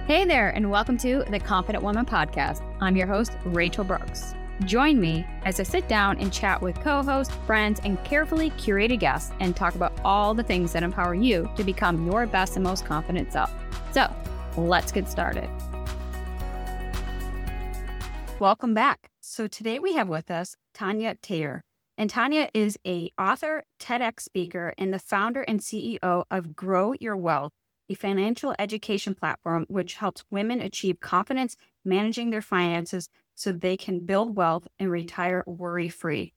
Hey there, and welcome to the Confident Woman Podcast. I'm your host, Rachel Brooks. Join me as I sit down and chat with co-hosts, friends, and carefully curated guests and talk about all the things that empower you to become your best and most confident self. So, let's get started. Welcome back. So today we have with us Tanya Taylor. And Tanya is an author, TEDx speaker, and the founder and CEO of Grow Your Wealth, a financial education platform which helps women achieve confidence managing their finances so they can build wealth and retire worry-free.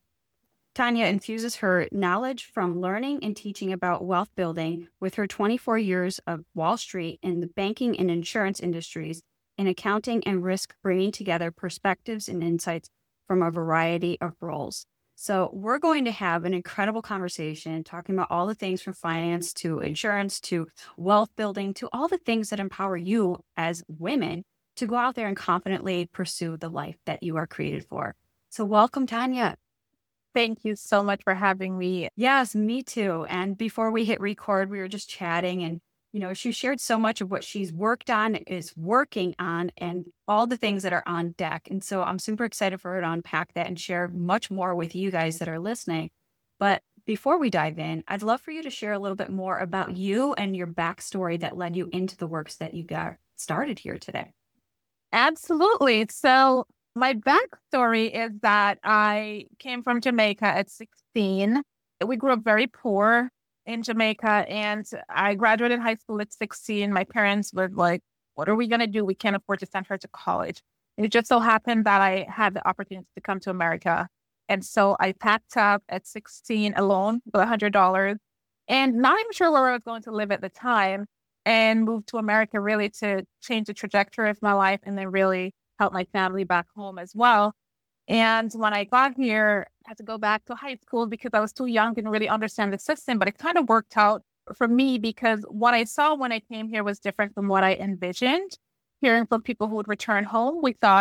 Tanya infuses her knowledge from learning and teaching about wealth building with her 24 years of Wall Street in the banking and insurance industries, in accounting and risk, bringing together perspectives and insights from a variety of roles. So we're going to have an incredible conversation talking about all the things from finance to insurance to wealth building to all the things that empower you as women to go out there and confidently pursue the life that you are created for. So welcome, Tanya. Thank you so much for having me. Yes, me too. And before we hit record, we were just chatting and she shared so much of what she's worked on, is working on, and all the things that are on deck. And so I'm super excited for her to unpack that and share much more with you guys that are listening. But before we dive in, I'd love for you to share a little bit more about you and your backstory that led you into the works that you got started here today. Absolutely. So my backstory is that I came from Jamaica at 16. We grew up very poor in Jamaica, and I graduated high school at 16. My parents were like, what are we going to do? We can't afford to send her to college. And it just so happened that I had the opportunity to come to America. And so I packed up at 16 alone with $100 and not even sure where I was going to live at the time, and moved to America really to change the trajectory of my life and then really help my family back home as well. And when I got here, I had to go back to high school because I was too young and really understand the system. But it kind of worked out for me because what I saw when I came here was different from what I envisioned. Hearing from people who would return home,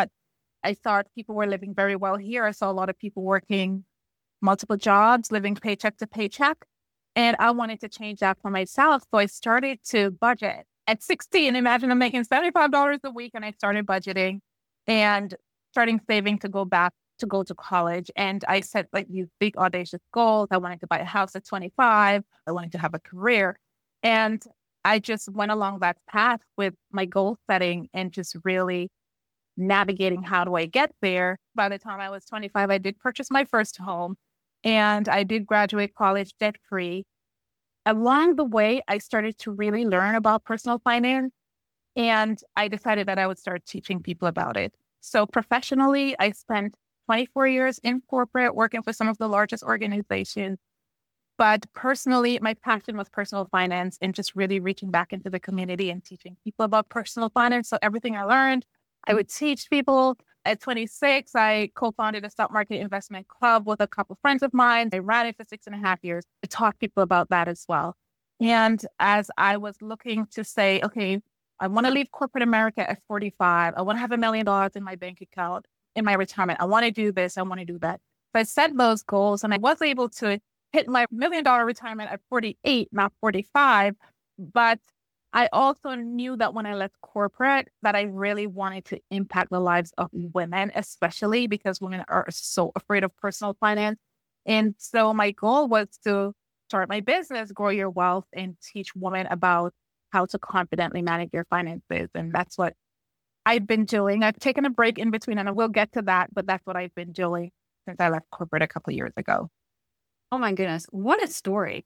I thought people were living very well here. I saw a lot of people working multiple jobs, living paycheck to paycheck. And I wanted to change that for myself. So I started to budget. At 16, imagine I'm making $75 a week, and I started budgeting and starting saving to go to college. And I set like these big audacious goals. I wanted to buy a house at 25. I wanted to have a career. And I just went along that path with my goal setting and just really navigating how do I get there. By the time I was 25, I did purchase my first home and I did graduate college debt free. Along the way, I started to really learn about personal finance, and I decided that I would start teaching people about it. So professionally, I spent 24 years in corporate working for some of the largest organizations. But personally, my passion was personal finance and just really reaching back into the community and teaching people about personal finance. So everything I learned, I would teach people. At 26, I co-founded a stock market investment club with a couple of friends of mine. I ran it for 6.5 years. I taught people about that as well. And as I was looking to say, okay, I want to leave corporate America at 45. I want to have $1 million in my bank account in my retirement. I want to do this. I want to do that. So I set those goals and I was able to hit my $1 million retirement at 48, not 45. But I also knew that when I left corporate that I really wanted to impact the lives of women, especially because women are so afraid of personal finance. And so my goal was to start my business, Grow Your Wealth, and teach women about how to confidently manage your finances. And that's what I've been doing. I've taken a break in between, and I will get to that, but that's what I've been doing since I left corporate a couple of years ago. Oh my goodness. What a story.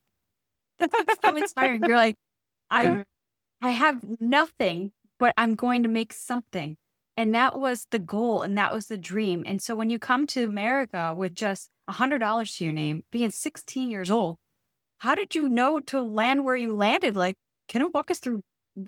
So inspiring. You're like, I have nothing, but I'm going to make something. And that was the goal. And that was the dream. And so when you come to America with just $100 to your name, being 16 years old, how did you know to land where you landed? Like, can you walk us through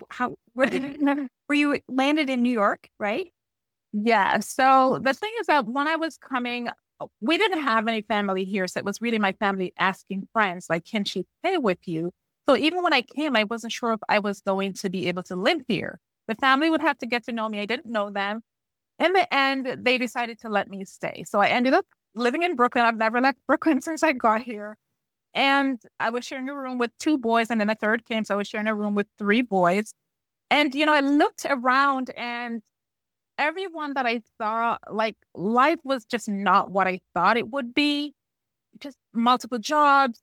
where you landed in New York, right? Yeah. So the thing is that when I was coming, we didn't have any family here. So it was really my family asking friends, like, can she stay with you? So even when I came, I wasn't sure if I was going to be able to live here. The family would have to get to know me. I didn't know them. In the end, they decided to let me stay. So I ended up living in Brooklyn. I've never left Brooklyn since I got here. And I was sharing a room with 2 boys, and then a third came. So I was sharing a room with 3 boys. And, I looked around and everyone that I saw, like life was just not what I thought it would be. Just multiple jobs,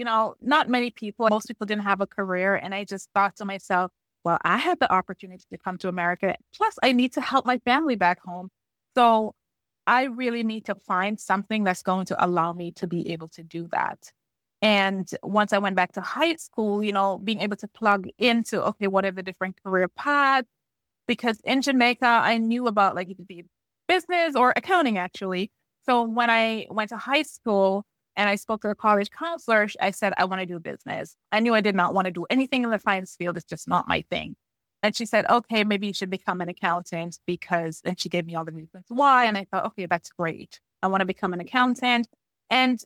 not many people, most people didn't have a career. And I just thought to myself, well, I had the opportunity to come to America. Plus, I need to help my family back home. So I really need to find something that's going to allow me to be able to do that. And once I went back to high school, being able to plug into, okay, what are the different career paths? Because in Jamaica, I knew about like it could be business or accounting actually. So when I went to high school and I spoke to a college counselor, I said, I want to do business. I knew I did not want to do anything in the finance field. It's just not my thing. And she said, okay, maybe you should become an accountant and she gave me all the reasons why. And I thought, okay, that's great. I want to become an accountant. And,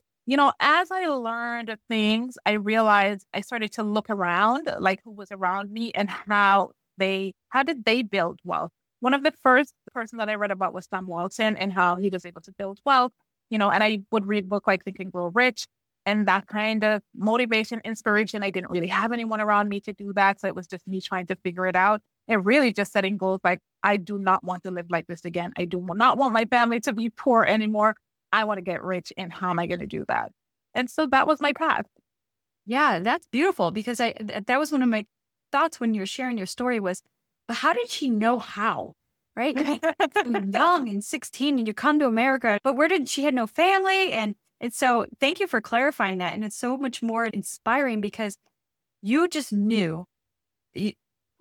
as I learned things, I realized I started to look around, like who was around me and how did they build wealth? One of the first person that I read about was Sam Walton and how he was able to build wealth, and I would read books like Think and Grow Rich and that kind of motivation, inspiration. I didn't really have anyone around me to do that. So it was just me trying to figure it out and really just setting goals like, I do not want to live like this again. I do not want my family to be poor anymore. I want to get rich. And how am I going to do that? And so that was my path. Yeah, that's beautiful because that was one of my thoughts when you were sharing your story was, but how did she know how? Right? You're young and 16 and you come to America, but she had no family. And so thank you for clarifying that. And it's so much more inspiring because you just knew, you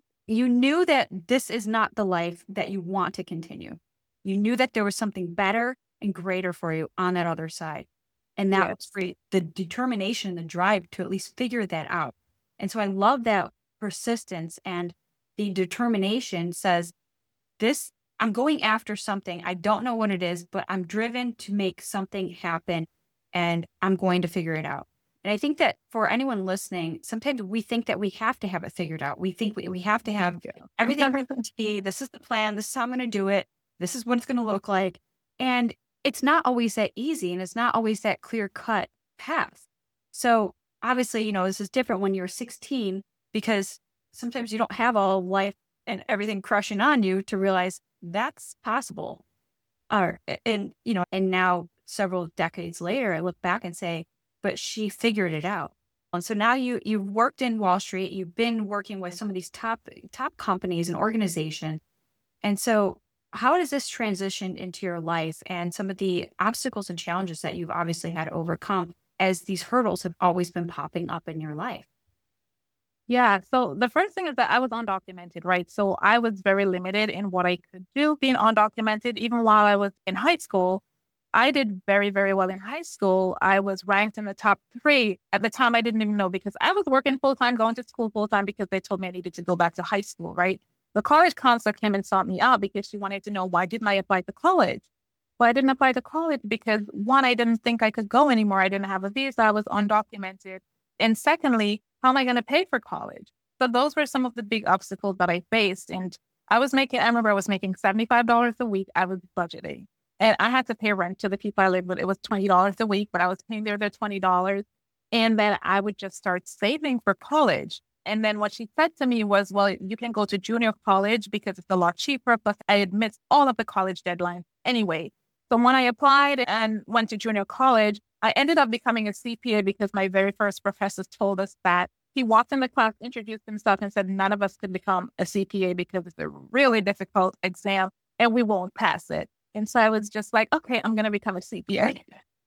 knew that this is not the life that you want to continue. You knew that there was something better and greater for you on that other side. And that was for the determination, the drive to at least figure that out. And so I love that persistence and the determination says, I'm going after something. I don't know what it is, but I'm driven to make something happen and I'm going to figure it out. And I think that for anyone listening, sometimes we think that we have to have it figured out. We think we have to have everything to be, this is the plan. This is how I'm going to do it. This is what it's going to look like. And it's not always that easy and it's not always that clear cut path. So obviously, this is different when you're 16 because sometimes you don't have all of life and everything crushing on you to realize that's possible. And now several decades later, I look back and say, but she figured it out. And so now you've worked in Wall Street, you've been working with some of these top companies and organizations. And so how does this transition into your life and some of the obstacles and challenges that you've obviously had to overcome as these hurdles have always been popping up in your life? Yeah. So the first thing is that I was undocumented, right? So I was very limited in what I could do being undocumented. Even while I was in high school, I did very, very well in high school. I was ranked in the top 3. At the time, I didn't even know because I was working full-time, going to school full-time because they told me I needed to go back to high school, right? The college counselor came and sought me out because she wanted to know why didn't I apply to college? Well, I didn't apply to college because one, I didn't think I could go anymore. I didn't have a visa. I was undocumented. And secondly, how am I going to pay for college? So those were some of the big obstacles that I faced. And I remember I was making $75 a week. I was budgeting. And I had to pay rent to the people I lived with. It was $20 a week, but I was paying their $20. And then I would just start saving for college. And then what she said to me was, well, you can go to junior college because it's a lot cheaper. Plus, I missed all of the college deadlines anyway. So when I applied and went to junior college, I ended up becoming a CPA because my very first professor told us that he walked in the class, introduced himself and said, none of us could become a CPA because it's a really difficult exam and we won't pass it. And so I was just like, okay, I'm going to become a CPA.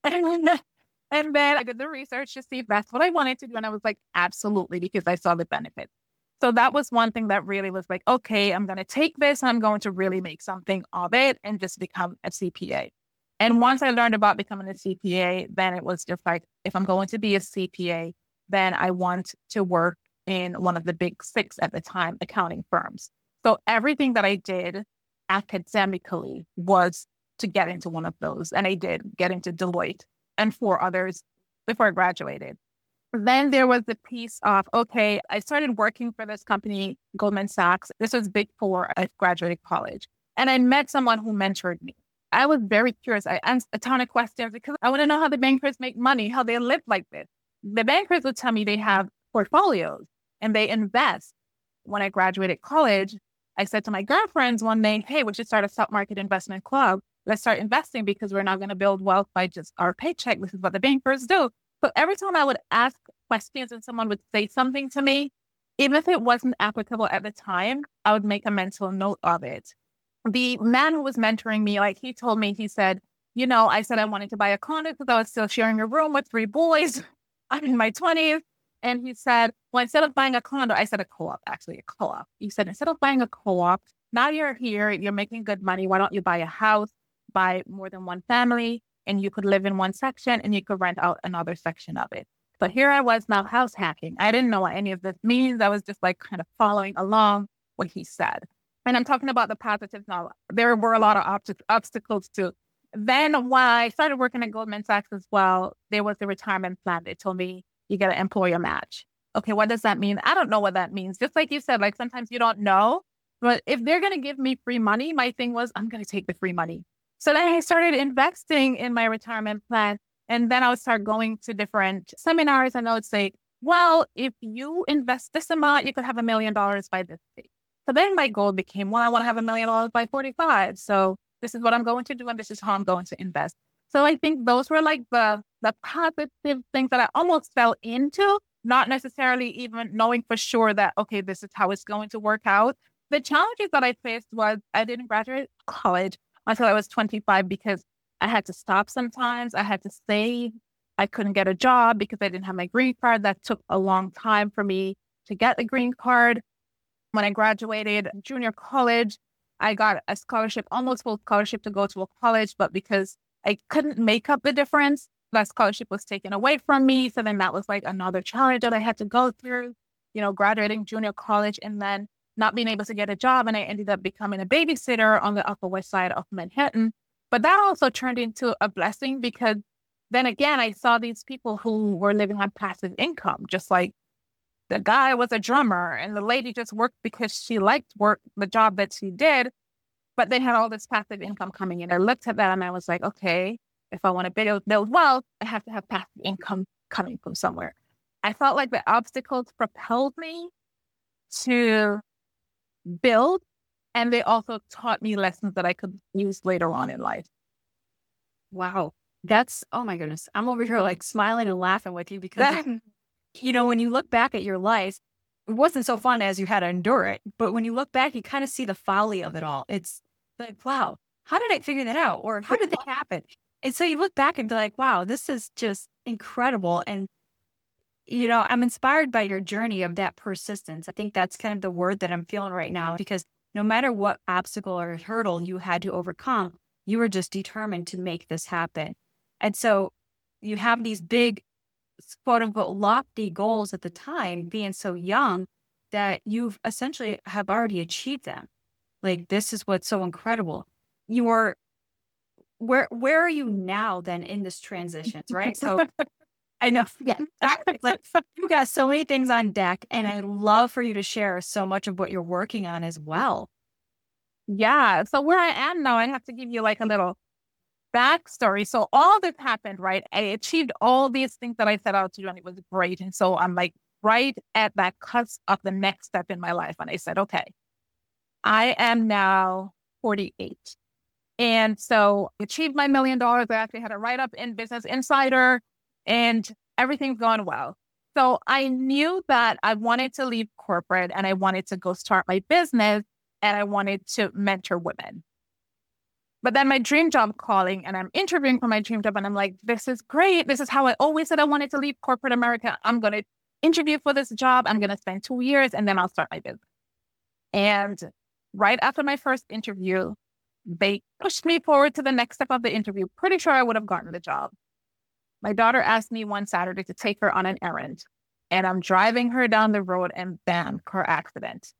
And then I did the research to see if that's what I wanted to do. And I was like, absolutely, because I saw the benefits. So that was one thing that really was like, okay, I'm going to take this and I'm going to really make something of it and just become a CPA. And once I learned about becoming a CPA, then it was just like, if I'm going to be a CPA, then I want to work in one of the big 6 at the time accounting firms. So everything that I did academically was to get into one of those. And I did get into Deloitte and 4 others before I graduated. Then there was the piece of, okay, I started working for this company, Goldman Sachs. This was Big 4 at graduating college. And I met someone who mentored me. I was very curious. I asked a ton of questions because I want to know how the bankers make money, how they live like this. The bankers would tell me they have portfolios and they invest. when I graduated college, I said to my girlfriends one day, hey, we should start a stock market investment club. Let's start investing because we're not going to build wealth by just our paycheck. This is what the bankers do. So every time I would ask questions and someone would say something to me, even if it wasn't applicable at the time, I would make a mental note of it. The man who was mentoring me, like he told me, he said, I said I wanted to buy a condo because I was still sharing a room with 3 boys. I'm in my 20s. And he said, well, instead of buying a condo, I said a co-op, actually a co-op. He said, instead of buying a co-op, now you're here, you're making good money. Why don't you buy a house, buy more than one family, and you could live in one section and you could rent out another section of it. But here I was now house hacking. I didn't know what any of this means. I was just like kind of following along what he said. And I'm talking about the positives now. There were a lot of obstacles too. Then when I started working at Goldman Sachs as well, there was the retirement plan. They told me you get an employer match. Okay, what does that mean? I don't know what that means. Just like you said, like sometimes you don't know. But if they're going to give me free money, my thing was, I'm going to take the free money. So then I started investing in my retirement plan. And then I would start going to different seminars and I would say, well, if you invest this amount, you could have $1 million by this date. So then my goal became, well, I want to have $1 million by 45. So this is what I'm going to do. And this is how I'm going to invest. So I think those were like the positive things that I almost fell into, not necessarily even knowing for sure that, okay, this is how it's going to work out. The challenges that I faced was I didn't graduate college until I was 25 because I had to stop sometimes. I had to save. I couldn't get a job because I didn't have my green card. That took a long time for me to get the green card. When I graduated junior college, I got a scholarship, almost full scholarship to go to a college, but because I couldn't make up the difference, that scholarship was taken away from me. So then that was like another challenge that I had to go through, graduating junior college and then not being able to get a job. And I ended up becoming a babysitter on the Upper West Side of Manhattan. But that also turned into a blessing because then again, I saw these people who were living on passive income, just like the guy was a drummer and the lady just worked because she liked the job that she did, but they had all this passive income coming in. I looked at that and I was like, okay, if I want to build wealth, I have to have passive income coming from somewhere. I felt like the obstacles propelled me to build, and they also taught me lessons that I could use later on in life. Wow. Oh my goodness. I'm over here like smiling and laughing with you because, when you look back at your life, it wasn't so fun as you had to endure it. But when you look back, you kind of see the folly of it all. It's like, wow, how did I figure that out? Or how did that happen? And so you look back and be like, wow, this is just incredible. And, I'm inspired by your journey of that persistence. I think that's kind of the word that I'm feeling right now, because no matter what obstacle or hurdle you had to overcome, you were just determined to make this happen. And so you have these big, quote unquote, lofty goals at the time, being so young, that you've essentially have already achieved them. Like, this is what's so incredible. Where are you now then in this transition, right? So I know, yeah, like, you got so many things on deck, and I'd love for you to share so much of what you're working on as well. Yeah. So where I am now, I have to give you like a little backstory. So all this happened, right? I achieved all these things that I set out to do, and it was great. And so I'm like right at that cusp of the next step in my life. And I said, okay, I am now 48. And so I achieved my $1 million. I actually had a write-up in Business Insider and everything's going well. So I knew that I wanted to leave corporate and I wanted to go start my business and I wanted to mentor women. But then my dream job calling and I'm interviewing for my dream job and I'm like, this is great. This is how I always said I wanted to leave corporate America. I'm going to interview for this job. I'm going to spend 2 years and then I'll start my business. And right after my first interview, they pushed me forward to the next step of the interview. Pretty sure I would have gotten the job. My daughter asked me one Saturday to take her on an errand. And I'm driving her down the road and bam, car accident.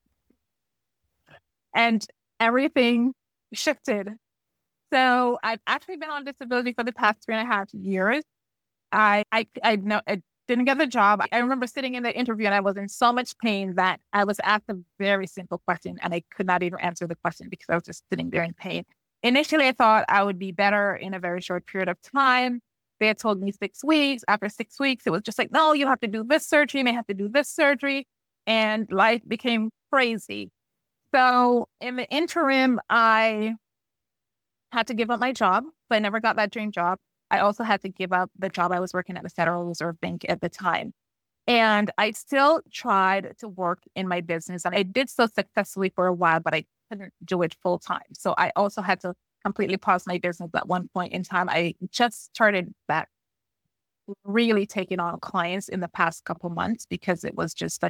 And everything shifted. So I've actually been on disability for the past 3.5 years. I didn't get the job. I remember sitting in the interview and I was in so much pain that I was asked a very simple question and I could not even answer the question because I was just sitting there in pain. Initially, I thought I would be better in a very short period of time. They had told me 6 weeks. After 6 weeks, it was just like, no, you have to do this surgery. You may have to do this surgery. and life became crazy. So in the interim, I had to give up my job. So I never got that dream job. I also had to give up the job I was working at the Federal Reserve Bank at the time. And I still tried to work in my business. And I did so successfully for a while, but I couldn't do it full time. So I also had to completely pause my business at one point in time. I just started back really taking on clients in the past couple months because it was just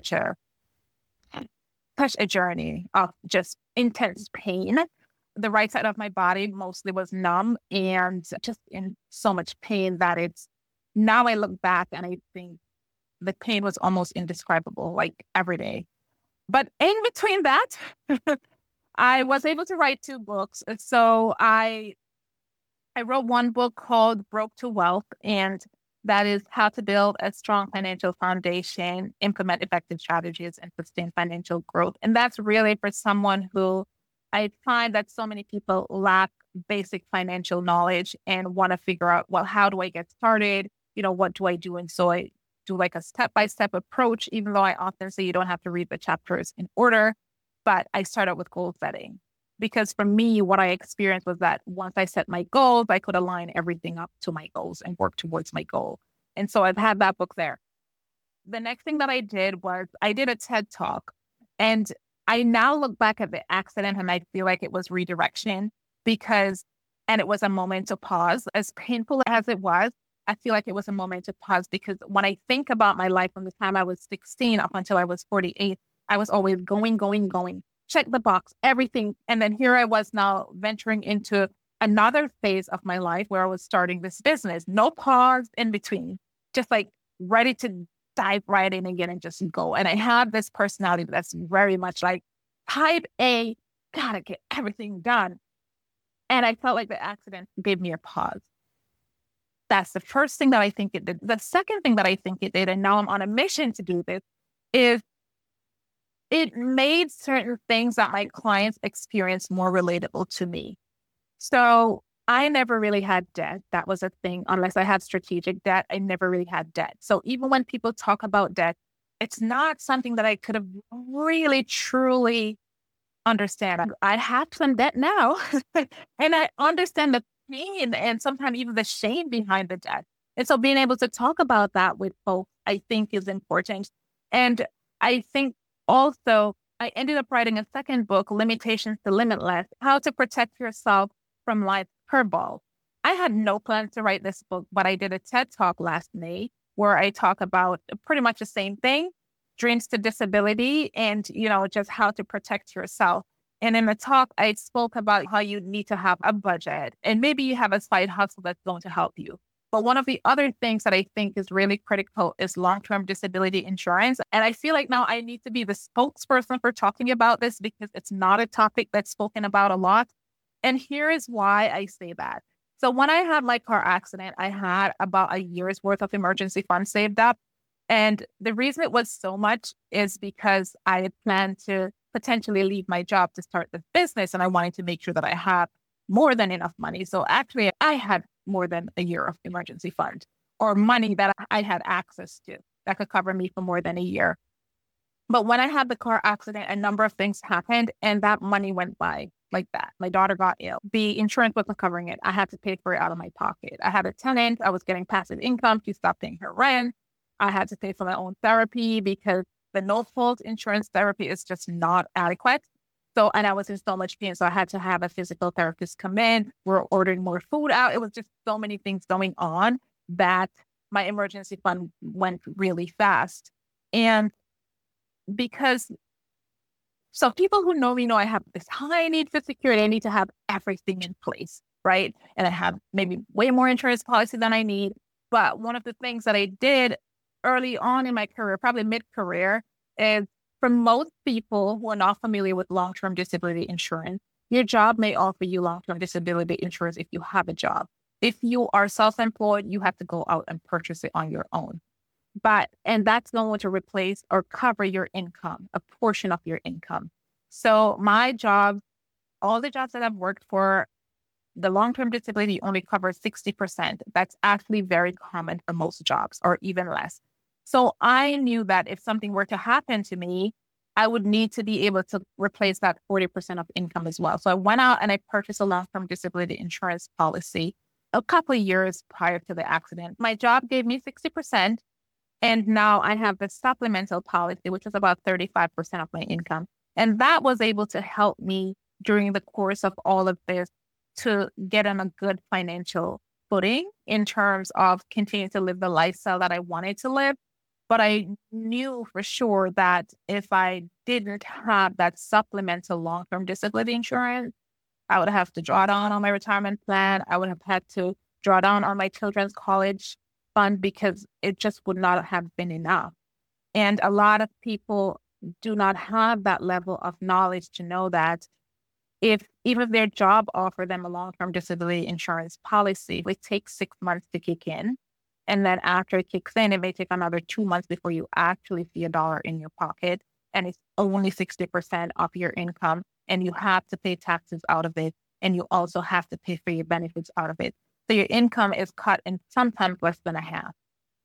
such a journey of just intense pain. The right side of my body mostly was numb and just in so much pain that it's now I look back and I think the pain was almost indescribable, like every day. But in between that, I was able to write 2 books. So I wrote one book called Broke to Wealth, and that is how to build a strong financial foundation, implement effective strategies, and sustain financial growth. And that's really for someone who I find that so many people lack basic financial knowledge and want to figure out, well, how do I get started? What do I do? And so I do like a step-by-step approach, even though I often say you don't have to read the chapters in order, but I start out with goal setting. Because for me, what I experienced was that once I set my goals, I could align everything up to my goals and work towards my goal. And so I've had that book there. The next thing that I did was I did a TED Talk. And I now look back at the accident and I feel like it was redirection and it was a moment to pause. As painful as it was, I feel like it was a moment to pause because when I think about my life from the time I was 16 up until I was 48, I was always going, check the box, everything. And then here I was now venturing into another phase of my life where I was starting this business. No pause in between, just like ready to dive right in again and just go. And I have this personality that's very much like type A, gotta get everything done. And I felt like the accident gave me a pause. That's the first thing that I think it did. The second thing that I think it did, and now I'm on a mission to do this, is it made certain things that my clients experience more relatable to me. So I never really had debt. That was a thing. Unless I had strategic debt, I never really had debt. So even when people talk about debt, it's not something that I could have really, truly understand. I have some debt now, and I understand the pain and sometimes even the shame behind the debt. And so being able to talk about that with folks, I think is important. And I think also I ended up writing a second book, Limitations to Limitless, How to Protect Yourself from Life's Curveball. I had no plans to write this book, but I did a TED Talk last May where I talk about pretty much the same thing, dreams to disability and, just how to protect yourself. And in the talk, I spoke about how you need to have a budget and maybe you have a side hustle that's going to help you. But one of the other things that I think is really critical is long-term disability insurance. And I feel like now I need to be the spokesperson for talking about this because it's not a topic that's spoken about a lot. And here is why I say that. So when I had my car accident, I had about a year's worth of emergency funds saved up. And the reason it was so much is because I had planned to potentially leave my job to start this business. And I wanted to make sure that I had more than enough money. So actually, I had more than a year of emergency fund or money that I had access to that could cover me for more than a year. But when I had the car accident, a number of things happened and that money went by like that. My daughter got ill. The insurance wasn't covering it. I had to pay for it out of my pocket. I had a tenant. I was getting passive income. She stopped paying her rent. I had to pay for my own therapy because the no-fault insurance therapy is just not adequate. So, and I was in so much pain. So I had to have a physical therapist come in. We're ordering more food out. It was just so many things going on that my emergency fund went really fast. And so people who know me know I have this high need for security. I need to have everything in place, right? And I have maybe way more insurance policy than I need. But one of the things that I did early on in my career, probably mid-career, is for most people who are not familiar with long-term disability insurance, your job may offer you long-term disability insurance if you have a job. If you are self-employed, you have to go out and purchase it on your own. And that's going to replace or cover your income, a portion of your income. So my job, all the jobs that I've worked for, the long-term disability only covers 60%. That's actually very common for most jobs or even less. So I knew that if something were to happen to me, I would need to be able to replace that 40% of income as well. So I went out and I purchased a long-term disability insurance policy a couple of years prior to the accident. My job gave me 60%. And now I have the supplemental policy, which is about 35% of my income. And that was able to help me during the course of all of this to get on a good financial footing in terms of continuing to live the lifestyle that I wanted to live. But I knew for sure that if I didn't have that supplemental long-term disability insurance, I would have to draw down on my retirement plan. I would have had to draw down on my children's college fund because it just would not have been enough. And a lot of people do not have that level of knowledge to know that even if their job offer them a long-term disability insurance policy, it takes 6 months to kick in. And then after it kicks in, it may take another 2 months before you actually see a dollar in your pocket. And it's only 60% of your income. And you have to pay taxes out of it. And you also have to pay for your benefits out of it. So your income is cut in sometimes less than a half.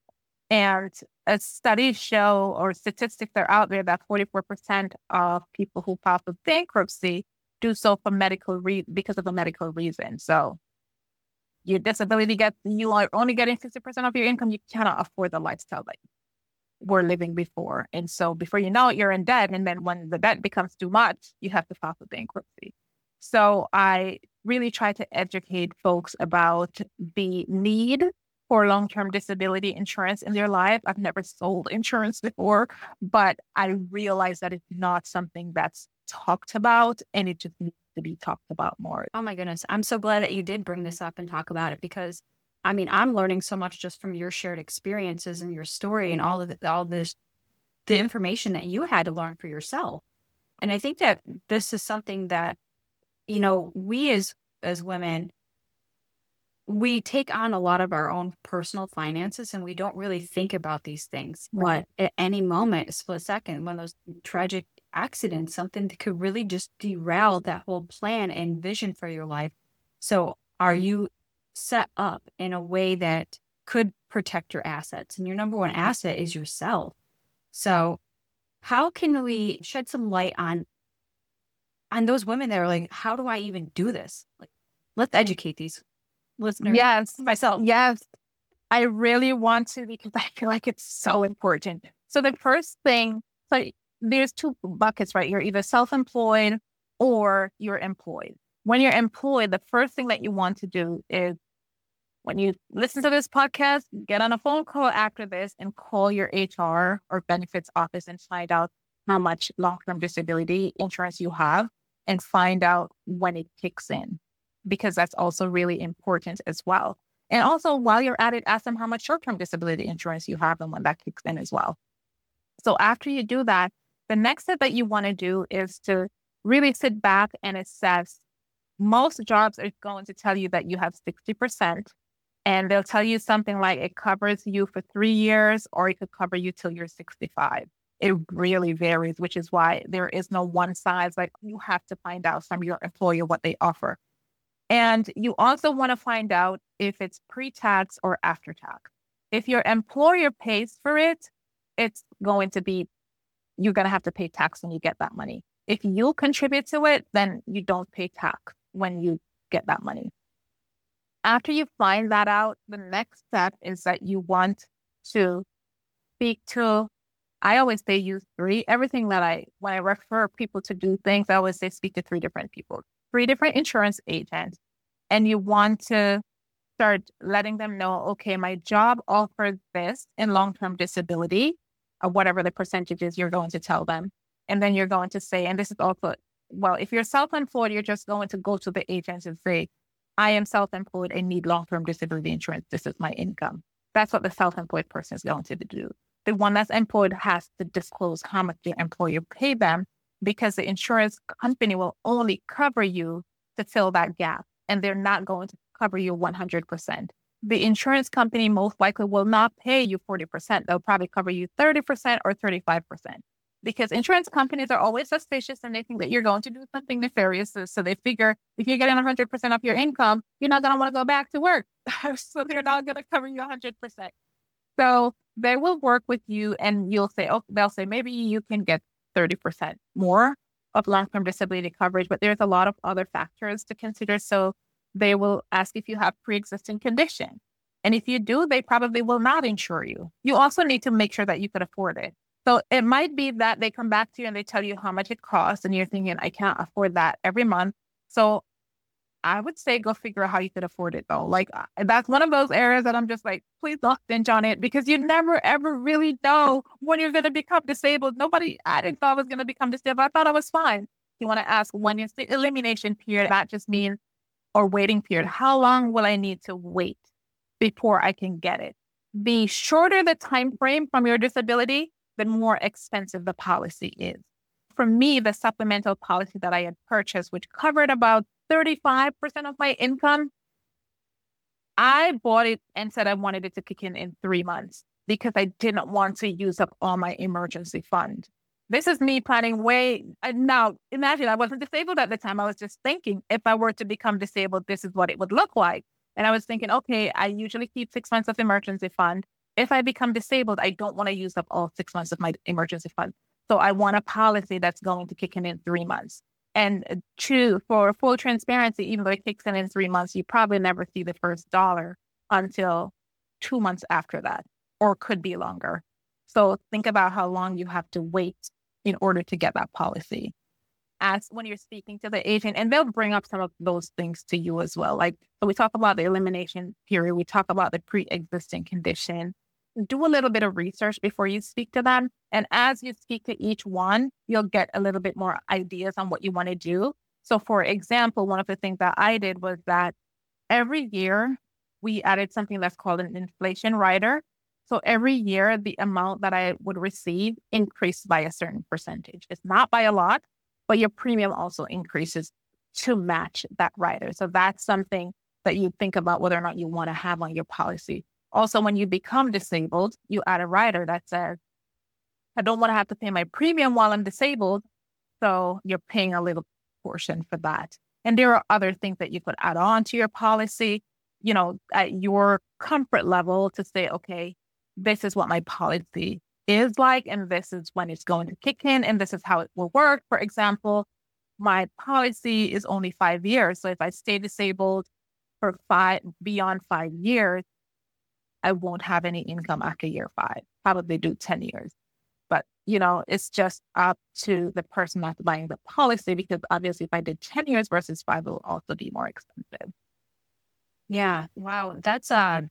And studies show, or statistics are out there, that 44% of people who file for bankruptcy do so for because of a medical reason. So your disability you are only getting 60% of your income. You cannot afford the lifestyle that you were living before. And so before you know it, you're in debt. And then when the debt becomes too much, you have to file for bankruptcy. So I really try to educate folks about the need for long-term disability insurance in their life. I've never sold insurance before, but I realize that it's not something that's talked about, and it just needs to be talked about more. Oh my goodness. I'm so glad that you did bring this up and talk about it, because I mean, I'm learning so much just from your shared experiences and your story and all the information that you had to learn for yourself. And I think that this is something that, we as women, we take on a lot of our own personal finances and we don't really think about these things. Right. But at any moment, a split second, one of those tragic accidents, something that could really just derail that whole plan and vision for your life. So are you set up in a way that could protect your assets? And your number one asset is yourself. So how can we shed some light on those women that are like, how do I even do this? Like, let's educate these listeners. Yes. Myself. Yes. I really want to, because I feel like it's so important. So the first thing, so there's 2 buckets, right? You're either self-employed or you're employed. When you're employed, the first thing that you want to do is, when you listen to this podcast, get on a phone call after this and call your HR or benefits office and find out how much long-term disability insurance you have and find out when it kicks in, because that's also really important as well. And also, while you're at it, ask them how much short-term disability insurance you have and when that kicks in as well. So after you do that, the next step that you want to do is to really sit back and assess. Most jobs are going to tell you that you have 60%, and they'll tell you something like it covers you for 3 years, or it could cover you till you're 65. It really varies, which is why there is no one size. Like, you have to find out from your employer what they offer. And you also want to find out if it's pre-tax or after-tax. If your employer pays for it, it's going to be, you're going to have to pay tax when you get that money. If you contribute to it, then you don't pay tax when you get that money. After you find that out, the next step is that you want to speak to, I always say use 3. Everything that when I refer people to do things, I always say speak to 3 different people, 3 different insurance agents. And you want to start letting them know, okay, my job offers this in long-term disability, or whatever the percentage is, you're going to tell them. And then you're going to say, and this is also, well, if you're self-employed, you're just going to go to the agent and say, I am self-employed and need long-term disability insurance. This is my income. That's what the self-employed person is going to do. The one that's employed has to disclose how much the employer paid them, because the insurance company will only cover you to fill that gap, and they're not going to cover you 100%. The insurance company most likely will not pay you 40%. They'll probably cover you 30% or 35%, because insurance companies are always suspicious and they think that you're going to do something nefarious. So they figure if you're getting 100% of your income, you're not going to want to go back to work. So they're not going to cover you 100%. So they will work with you and you'll say, oh, they'll say, maybe you can get 30% more of long-term disability coverage, but there's a lot of other factors to consider. So they will ask if you have pre-existing condition. And if you do, they probably will not insure you. You also need to make sure that you could afford it. So it might be that they come back to you and they tell you how much it costs and you're thinking, I can't afford that every month. So I would say go figure out how you could afford it though. Like that's one of those areas that I'm just like, please don't stinge on it because you never ever really know when you're going to become disabled. I didn't thought I was going to become disabled. I thought I was fine. You want to ask when is the elimination period? That just means, or waiting period. How long will I need to wait before I can get it? The shorter the time frame from your disability, the more expensive the policy is. For me, the supplemental policy that I had purchased, which covered about 35% of my income, I bought it and said I wanted it to kick in 3 months because I didn't want to use up all my emergency fund. This is me planning now imagine I wasn't disabled at the time. I was just thinking if I were to become disabled, this is what it would look like. And I was thinking, okay, I usually keep 6 months of emergency fund. If I become disabled, I don't want to use up all 6 months of my emergency fund. So I want a policy that's going to kick in 3 months. And for full transparency, even though it kicks in 3 months, you probably never see the first dollar until 2 months after that, or could be longer. So think about how long you have to wait in order to get that policy. As when you're speaking to the agent, and they'll bring up some of those things to you as well. Like, so we talk about the elimination period, we talk about the pre-existing condition. Do a little bit of research before you speak to them. And as you speak to each one, you'll get a little bit more ideas on what you want to do. So for example, one of the things that I did was that every year we added something that's called an inflation rider. So every year, the amount that I would receive increased by a certain percentage. It's not by a lot, but your premium also increases to match that rider. So that's something that you think about whether or not you want to have on your policy. Also, when you become disabled, you add a rider that says, I don't want to have to pay my premium while I'm disabled. So you're paying a little portion for that. And there are other things that you could add on to your policy, at your comfort level to say, okay, this is what my policy is like, and this is when it's going to kick in, and this is how it will work. For example, my policy is only 5 years. So if I stay disabled for beyond 5 years, I won't have any income after year 5, probably do 10 years. But, it's just up to the person that's buying the policy, because obviously if I did 10 years versus 5, it will also be more expensive. Yeah. Wow. That's I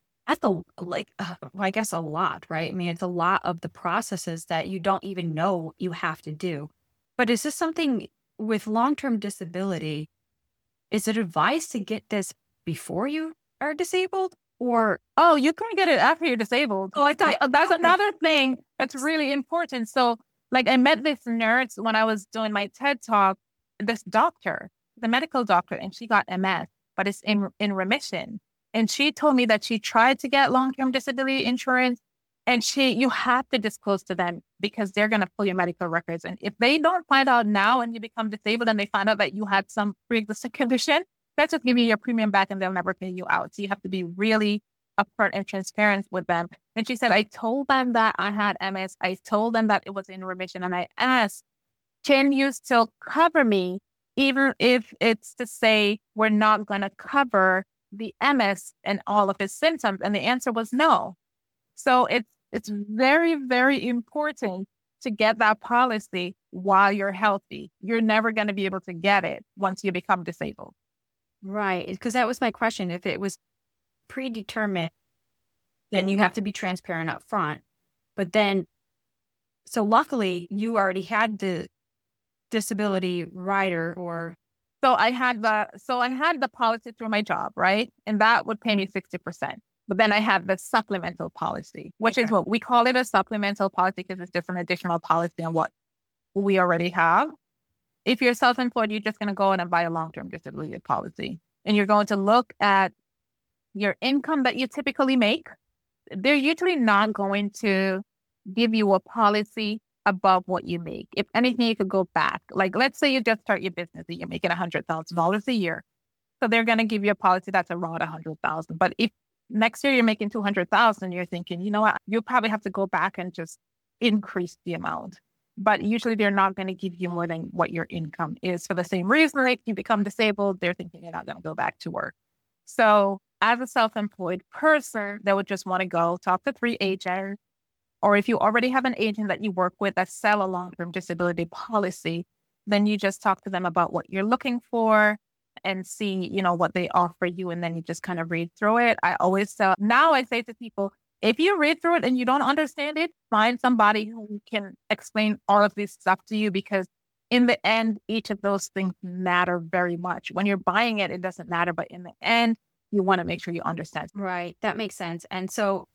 guess a lot, right? I mean, it's a lot of the processes that you don't even know you have to do. But is this something with long-term disability? Is it advised to get this before you are disabled? Or, oh, you can get it after you're disabled. Oh, I thought that's another thing that's really important. So, like, I met this nurse when I was doing my TED Talk, this doctor, the medical doctor, and she got MS, but it's in remission. And she told me that she tried to get long-term disability insurance, and you have to disclose to them because they're going to pull your medical records. And if they don't find out now and you become disabled and they find out that you had some pre-existing condition, that's just give you your premium back and they'll never pay you out. So you have to be really upfront and transparent with them. And she said, I told them that I had MS. I told them that it was in remission. And I asked, can you still cover me, even if it's to say we're not going to cover the MS and all of his symptoms? And the answer was no. So it's very, very important to get that policy while you're healthy. You're never going to be able to get it once you become disabled. Right. Because that was my question. If it was predetermined, then you have to be transparent up front. But then, so luckily you already had the disability rider or... So I had the policy through my job, right? And that would pay me 60%. But then I had the supplemental policy, which is what we call it, a supplemental policy, because it's just an additional policy on what we already have. If you're self-employed, you're just going to go in and buy a long-term disability policy. And you're going to look at your income that you typically make. They're usually not going to give you a policy above what you make. If anything, you could go back. Like, let's say you just start your business and you're making $100,000 a year. So they're going to give you a policy that's around $100,000. But if Next year, you're making 200,000. You're thinking, you know what? You'll probably have to go back and just increase the amount. But usually they're not going to give you more than what your income is for the same reason. Like you become disabled, they're thinking you're not going to go back to work. So as a self-employed person, they would just want to go talk to 3 agents. Or if you already have an agent that you work with that sell a long-term disability policy, then you just talk to them about what you're looking for and see, what they offer you. And then you just kind of read through it. Now I say to people, if you read through it and you don't understand it, find somebody who can explain all of this stuff to you, because in the end, each of those things matter very much. When you're buying it, it doesn't matter. But in the end, you want to make sure you understand. Right. That makes sense. And so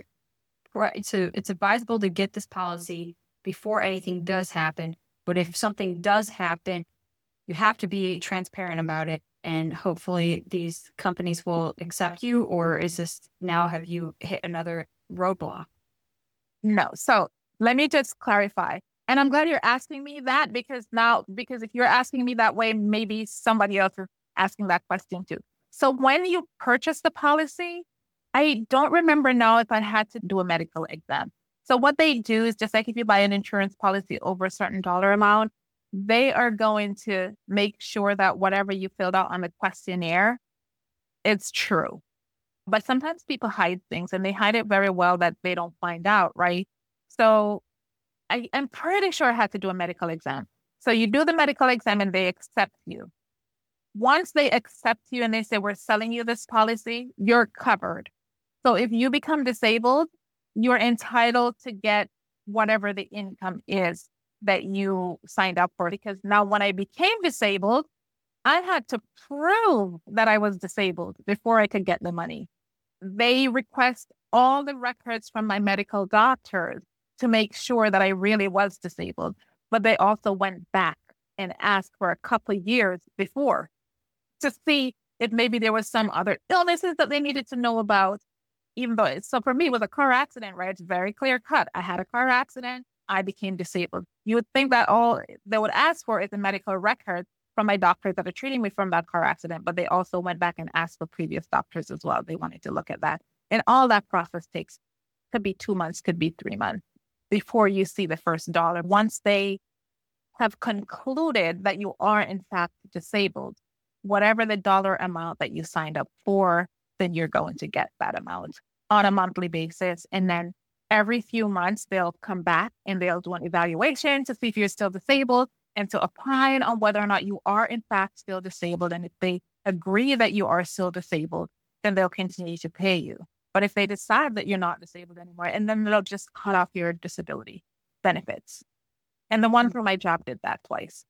it's advisable to get this policy before anything does happen. But if something does happen, you have to be transparent about it. And hopefully these companies will accept you. Or have you hit another roadblock? No. So let me just clarify. And I'm glad you're asking me that, because if you're asking me that way, maybe somebody else is asking that question too. So when you purchase the policy, I don't remember now if I had to do a medical exam. So what they do is, just like if you buy an insurance policy over a certain dollar amount, they are going to make sure that whatever you filled out on the questionnaire, it's true. But sometimes people hide things, and they hide it very well that they don't find out, right? So I'm pretty sure I had to do a medical exam. So you do the medical exam and they accept you. Once they accept you and they say, we're selling you this policy, you're covered. So if you become disabled, you're entitled to get whatever the income is that you signed up for. Because now when I became disabled, I had to prove that I was disabled before I could get the money. They request all the records from my medical doctors to make sure that I really was disabled. But they also went back and asked for a couple of years before to see if maybe there was some other illnesses that they needed to know about. So for me, it was a car accident, right? It's very clear cut. I had a car accident. I became disabled. You would think that all they would ask for is a medical record from my doctors that are treating me from that car accident. But they also went back and asked for previous doctors as well. They wanted to look at that. And all that process could be 2 months, could be 3 months before you see the first dollar. Once they have concluded that you are in fact disabled, whatever the dollar amount that you signed up for, then you're going to get that amount on a monthly basis. And then every few months, they'll come back and they'll do an evaluation to see if you're still disabled and to opine on whether or not you are in fact still disabled. And if they agree that you are still disabled, then they'll continue to pay you. But if they decide that you're not disabled anymore, and then they'll just cut off your disability benefits. And the one for my job did that twice.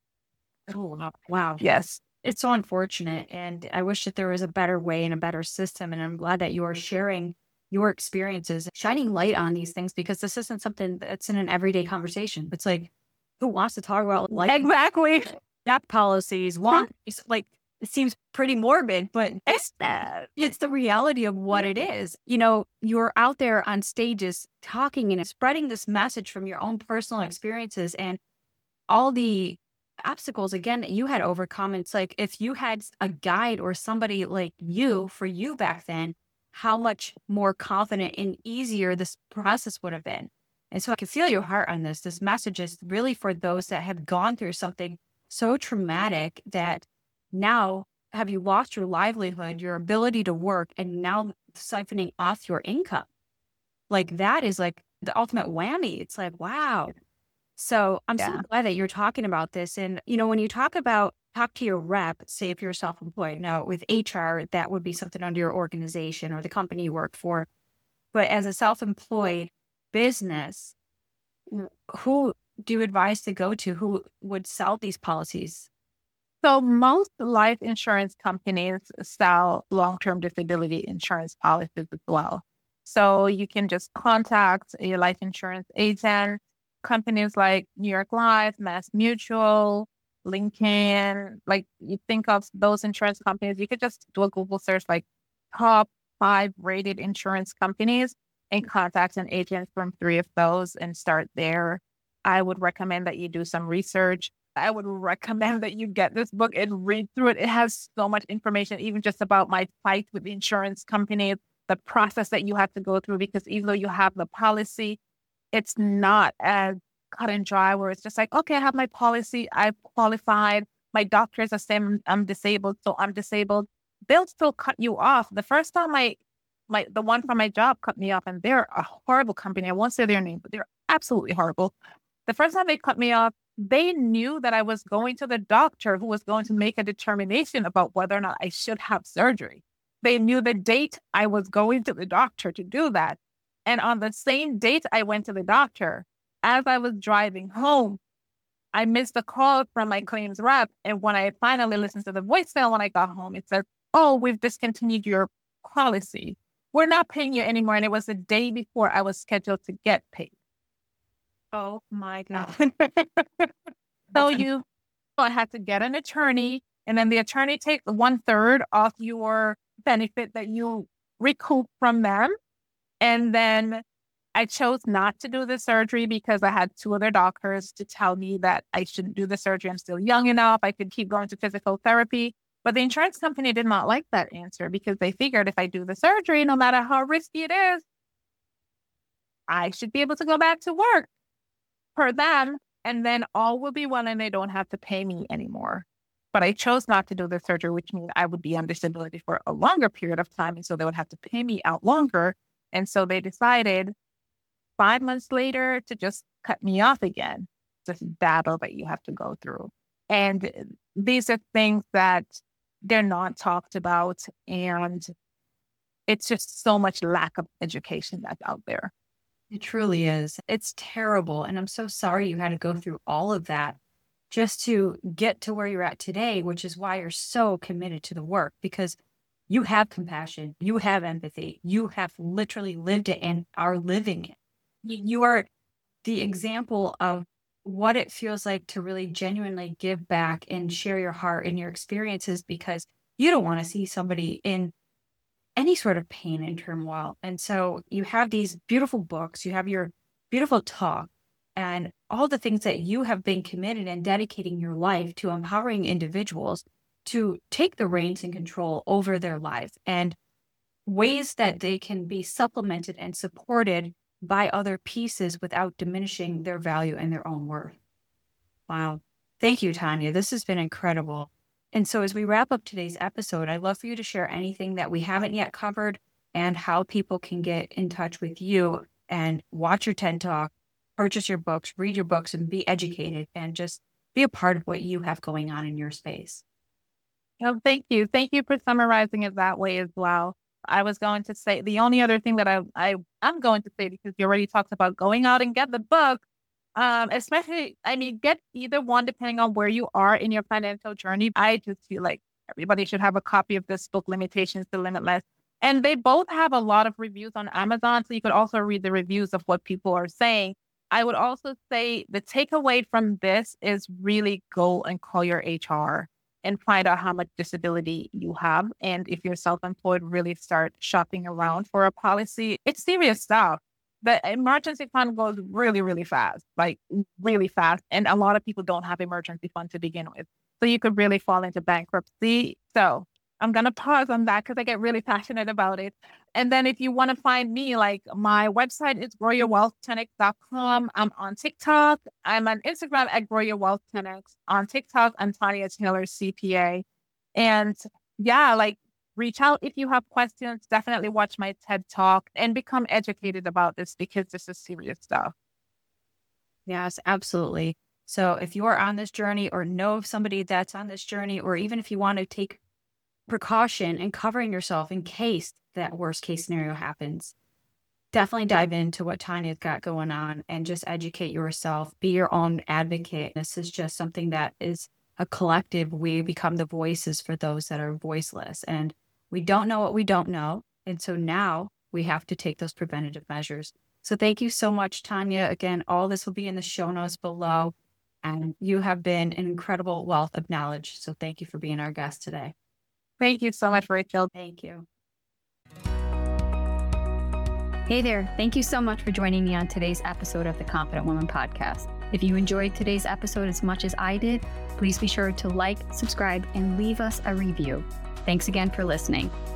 Oh, wow. Yes. It's so unfortunate. And I wish that there was a better way and a better system. And I'm glad that you are sharing your experiences, shining light on these things, because this isn't something that's in an everyday conversation. It's like, who wants to talk about exactly death policies? It's like, it seems pretty morbid, but it's the reality of what it is. You're out there on stages talking and spreading this message from your own personal experiences and all the obstacles, again, that you had overcome. It's like, if you had a guide or somebody like you for you back then, how much more confident and easier this process would have been. And so I can feel your heart on this. This message is really for those that have gone through something so traumatic that now have you lost your livelihood, your ability to work, and now siphoning off your income. Like, that is like the ultimate whammy. It's like, wow. So I'm so glad that you're talking about this. And, when you talk to your rep, say if you're self-employed. Now with HR, that would be something under your organization or the company you work for. But as a self-employed business, who do you advise to go to? Who would sell these policies? So most life insurance companies sell long-term disability insurance policies as well. So you can just contact a life insurance agent. Companies like New York Life, Mass Mutual, Lincoln, like you think of those insurance companies, you could just do a Google search like top 5 rated insurance companies and contact an agent from 3 of those and start there. I would recommend that you do some research. I would recommend that you get this book and read through it. It has so much information, even just about my fight with the insurance companies, the process that you have to go through, because even though you have the policy, it's not as cut and dry where it's just like, okay, I have my policy, I've qualified, my doctors are saying I'm disabled, so I'm disabled. They'll still cut you off. The first time the one from my job cut me off, and they're a horrible company. I won't say their name, but they're absolutely horrible. The first time they cut me off, they knew that I was going to the doctor who was going to make a determination about whether or not I should have surgery. They knew the date I was going to the doctor to do that. And on the same date I went to the doctor, as I was driving home, I missed a call from my claims rep. And when I finally listened to the voicemail when I got home, it said, "Oh, we've discontinued your policy. We're not paying you anymore." And it was the day before I was scheduled to get paid. Oh my God. So I had to get an attorney, and then the attorney takes 1/3 of your benefit that you recoup from them. And then I chose not to do the surgery because I had 2 other doctors to tell me that I shouldn't do the surgery. I'm still young enough. I could keep going to physical therapy. But the insurance company did not like that answer because they figured if I do the surgery, no matter how risky it is, I should be able to go back to work per them, and then all will be well and they don't have to pay me anymore. But I chose not to do the surgery, which means I would be on disability for a longer period of time. And so they would have to pay me out longer. And so they decided 5 months later to just cut me off again. This battle that you have to go through. And these are things that they're not talked about. And it's just so much lack of education that's out there. It truly is. It's terrible. And I'm so sorry you had to go through all of that just to get to where you're at today, which is why you're so committed to the work, because you have compassion, you have empathy, you have literally lived it and are living it. You are the example of what it feels like to really genuinely give back and share your heart and your experiences, because you don't want to see somebody in any sort of pain and turmoil. And so you have these beautiful books, you have your beautiful talk, and all the things that you have been committed and dedicating your life to empowering individuals to take the reins and control over their lives, and ways that they can be supplemented and supported by other pieces without diminishing their value and their own worth. Wow. Thank you, Tanya. This has been incredible. And so as we wrap up today's episode, I'd love for you to share anything that we haven't yet covered and how people can get in touch with you and watch your TED Talk, purchase your books, read your books, and be educated and just be a part of what you have going on in your space. Oh, thank you. Thank you for summarizing it that way as well. I was going to say the only other thing that I'm going to say, because you already talked about going out and get the book, especially, get either one depending on where you are in your financial journey. I just feel like everybody should have a copy of this book, Limitations to Limitless. And they both have a lot of reviews on Amazon, so you could also read the reviews of what people are saying. I would also say the takeaway from this is really go and call your HR and find out how much disability you have. And if you're self-employed, really start shopping around for a policy. It's serious stuff. The emergency fund goes really, really fast, like really fast. And a lot of people don't have emergency fund to begin with. So you could really fall into bankruptcy. So I'm going to pause on that because I get really passionate about it. And then if you want to find me, like my website is growyourwealth10x.com. I'm on TikTok. I'm on Instagram at growyourwealth10x. On TikTok, I'm Tanya Taylor, CPA. And yeah, like reach out if you have questions. Definitely watch my TED Talk and become educated about this because this is serious stuff. Yes, absolutely. So if you are on this journey or know of somebody that's on this journey, or even if you want to take precaution and covering yourself in case that worst case scenario happens, definitely dive into what Tanya's got going on and just educate yourself, be your own advocate. This is just something that is a collective. We become the voices for those that are voiceless, and we don't know what we don't know. And so now we have to take those preventative measures. So thank you so much, Tanya. Again, all this will be in the show notes below, and you have been an incredible wealth of knowledge. So thank you for being our guest today. Thank you so much, Rachel. Thank you. Hey there. Thank you so much for joining me on today's episode of the Confident Woman Podcast. If you enjoyed today's episode as much as I did, please be sure to like, subscribe, and leave us a review. Thanks again for listening.